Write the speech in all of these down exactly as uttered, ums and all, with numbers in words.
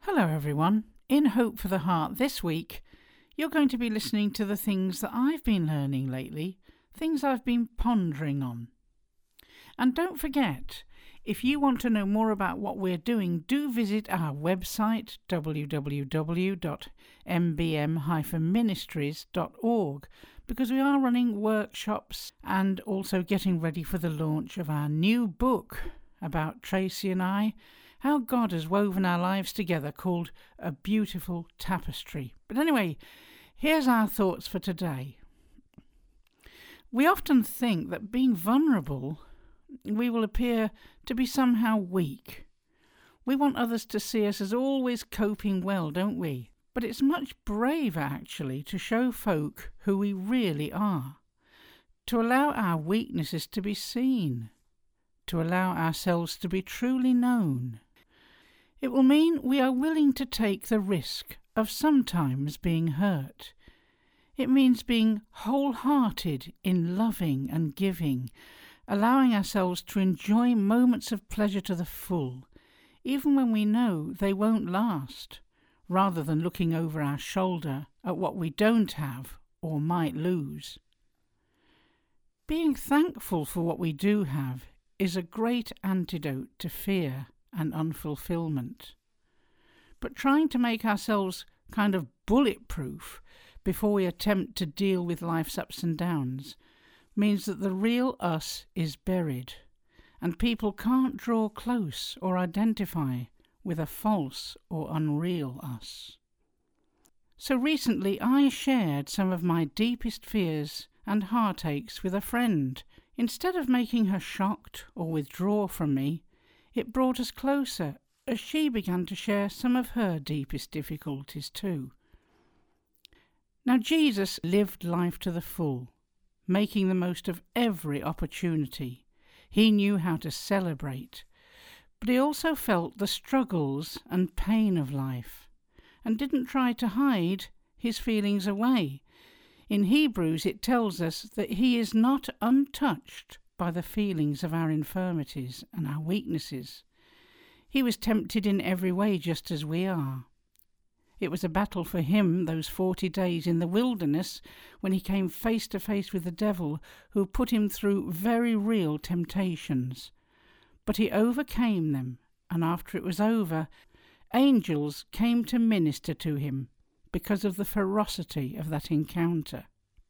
Hello everyone. In Hope for the Heart this week, you're going to be listening to the things that I've been learning lately, things I've been pondering on. And don't forget, if you want to know more about what we're doing, do visit our website w w w dot m b m dash ministries dot org, because we are running workshops and also getting ready for the launch of our new book about Tracy and I, how God has woven our lives together, called A Beautiful Tapestry. But anyway, here's our thoughts for today. We often think that being vulnerable, we will appear to be somehow weak. We want others to see us as always coping well, don't we? But it's much braver, actually, to show folk who we really are, to allow our weaknesses to be seen, to allow ourselves to be truly known. It will mean we are willing to take the risk of sometimes being hurt. It means being wholehearted in loving and giving, allowing ourselves to enjoy moments of pleasure to the full, even when we know they won't last, rather than looking over our shoulder at what we don't have or might lose. Being thankful for what we do have is a great antidote to fear and unfulfillment. But trying to make ourselves kind of bulletproof before we attempt to deal with life's ups and downs means that the real us is buried, and people can't draw close or identify with a false or unreal us. So recently I shared some of my deepest fears and heartaches with a friend. Instead of making her shocked or withdraw from me, it brought us closer as she began to share some of her deepest difficulties too. Now, Jesus lived life to the full, making the most of every opportunity. He knew how to celebrate, but he also felt the struggles and pain of life, and didn't try to hide his feelings away. In Hebrews it tells us that he is not untouched by the feelings of our infirmities and our weaknesses. He was tempted in every way just as we are. It was a battle for him those forty days in the wilderness when he came face to face with the devil, who put him through very real temptations. But he overcame them, and after it was over, angels came to minister to him because of the ferocity of that encounter.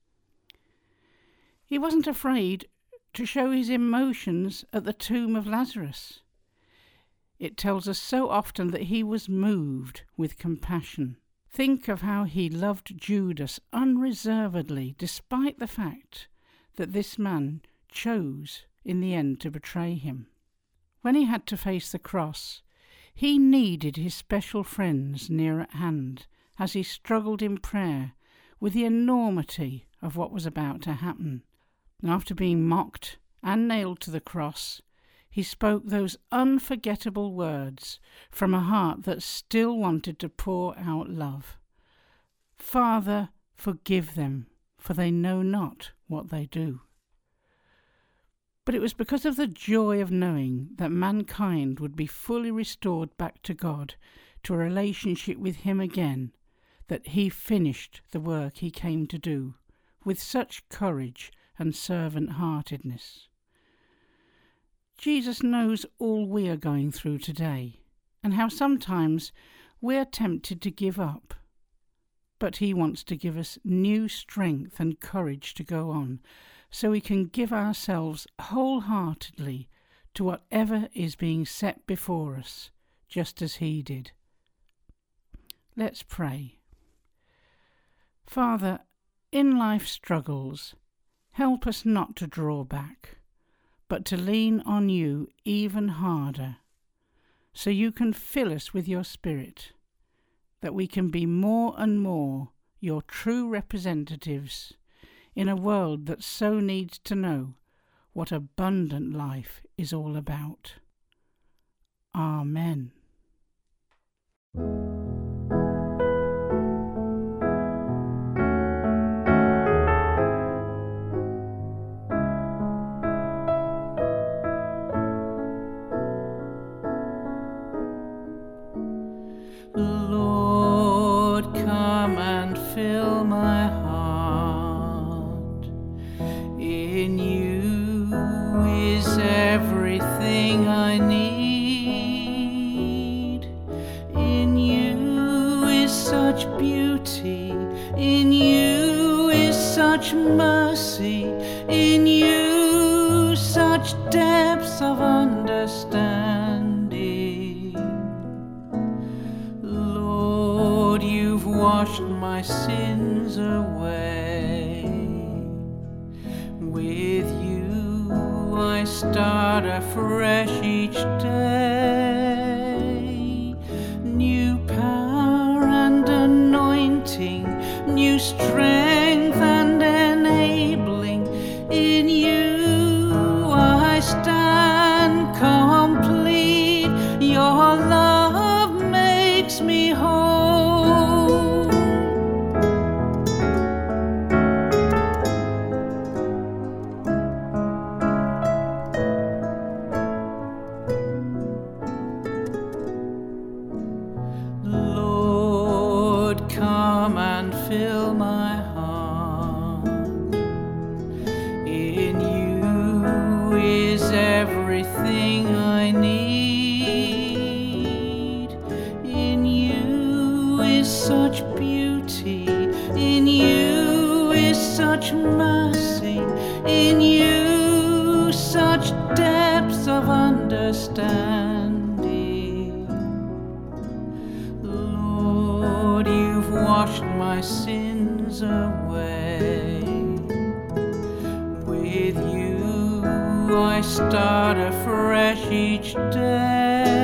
He wasn't afraid to show his emotions at the tomb of Lazarus. It tells us so often that he was moved with compassion. Think of how he loved Judas unreservedly, despite the fact that this man chose in the end to betray him. When he had to face the cross, he needed his special friends near at hand as he struggled in prayer with the enormity of what was about to happen. And after being mocked and nailed to the cross, he spoke those unforgettable words from a heart that still wanted to pour out love. "Father, forgive them, for they know not what they do." But it was because of the joy of knowing that mankind would be fully restored back to God, to a relationship with him again, that he finished the work he came to do with such courage and servant-heartedness. Jesus knows all we are going through today, and how sometimes we are tempted to give up. But he wants to give us new strength and courage to go on, so we can give ourselves wholeheartedly to whatever is being set before us, just as he did. Let's pray. Father, in life's struggles, help us not to draw back, but to lean on you even harder, so you can fill us with your Spirit, that we can be more and more your true representatives in a world that so needs to know what abundant life is all about. Amen. Lord, come and fill my heart. In you is everything I need. In you is such beauty. In you is such mercy. In you such depths of understanding. Lord, you've washed my sins away. With you I start afresh each day. New power and anointing, new strength and enabling. In you I stand complete. Your love makes me whole. Lord, come and fill my heart. In you is everything I need. In you is such beauty. In you is such mercy. In you such depths of understanding. Lord, you've washed my sins away. With you I start afresh each day.